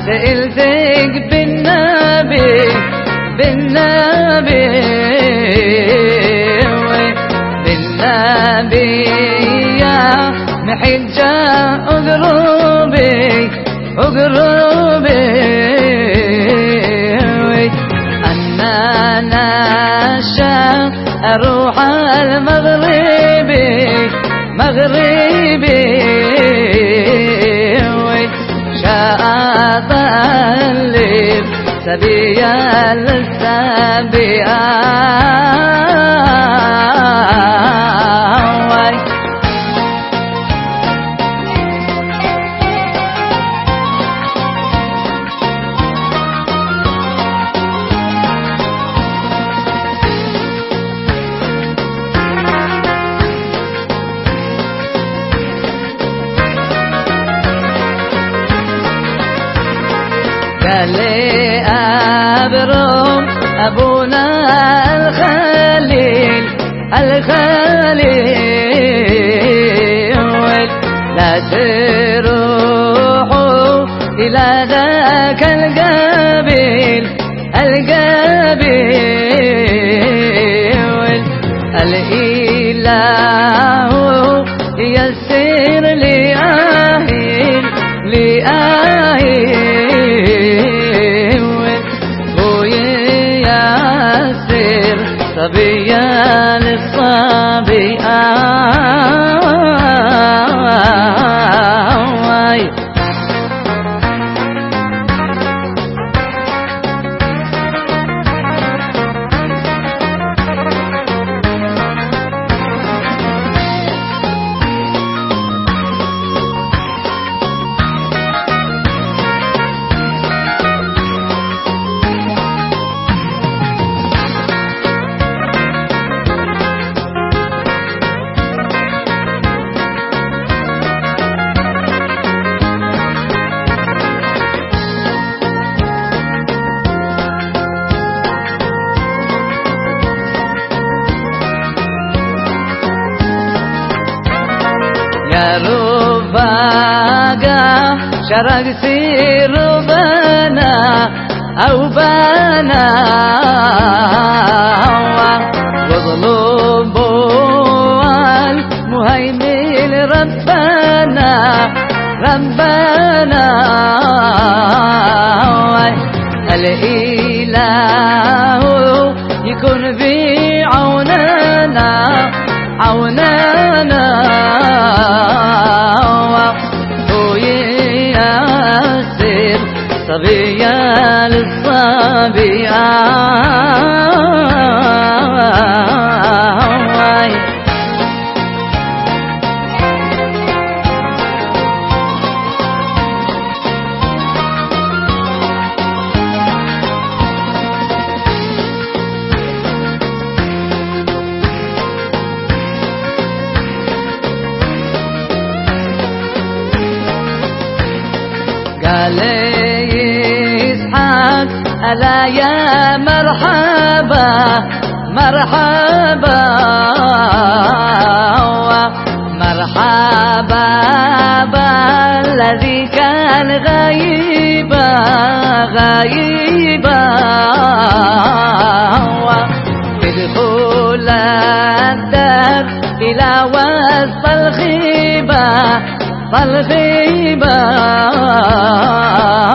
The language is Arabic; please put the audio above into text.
سألتك بالنبي بالنبي بالنبي يا محجة اقربي اقربي أنا نشاء أروح المغربي مغربي شاء طلب سبيا للسبيا قال لي أبرم أبونا الخليل الخليل لا تروحوا إلى ذاك القبيل القبيل الإله يسر لأهل لأهل صبيا للصبيا يا رباقة شرق سير بنا أو بنا واطلبوا المهيمن ربنا ربنا الإله يكون في عوننا عوننا وياسر صبيا للصبيا قال لي إسحاق ألا يا مرحبا مرحبا مرحبا بالذي كان غايبا غايبا ادخل الدار إلى وسط الخيبة الغيبة